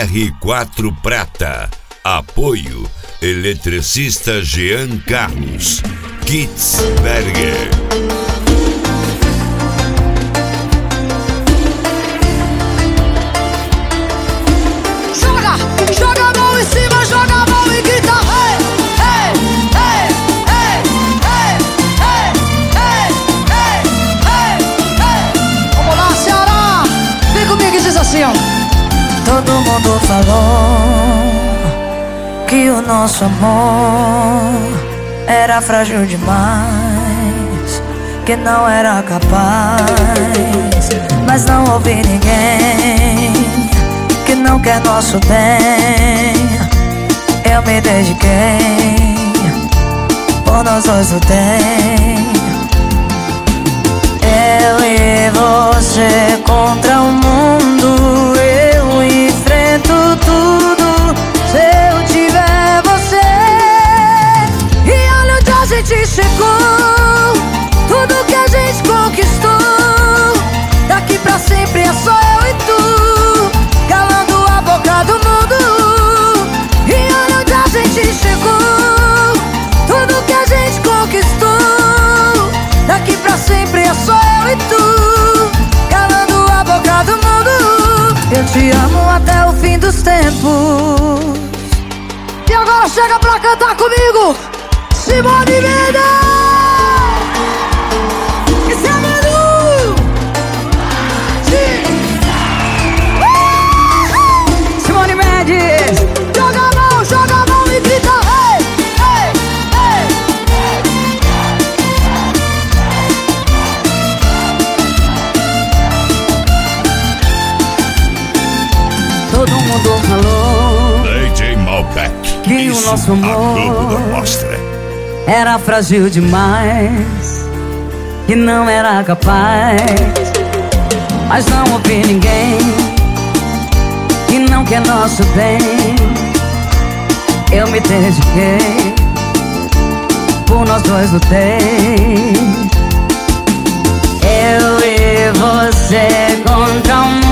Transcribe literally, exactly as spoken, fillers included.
R quatro Prata. Apoio Eletricista Jean Carlos, Kitzberger. Joga, joga a mão em cima, joga a mão e grita hey, hey, hey, hey, hey, hey, hey, hey, hey, hey. Vamos lá, Ceará, vem comigo e diz assim, ó. Todo mundo falou que o nosso amor era frágil demais, que não era capaz, mas não ouvi ninguém que não quer nosso bem. Eu me dediquei, por nós dois lutei. Eu e você contra o mundo, eu enfrento tudo se eu tiver você. E olha onde a gente chegou, tudo que a gente conquistou. Daqui pra sempre é só eu e tu, calando a boca do mundo. E olha onde a gente chegou, tudo que a gente conquistou. Daqui pra sempre é só eu e tu, calando a boca do mundo. Eu te amo até o fim dos tempos. E agora chega pra cantar comigo, Simone Mendes. Esse é Manu. Simone Mendes. Joga a mão, joga a mão e grita hey, hey, hey. Todo mundo falou D J Malbec, que o nosso amor era frágil demais, que não era capaz, mas não ouvi ninguém que não quer nosso bem. Eu me dediquei, por nós dois lutei. Eu e você contra o mundo.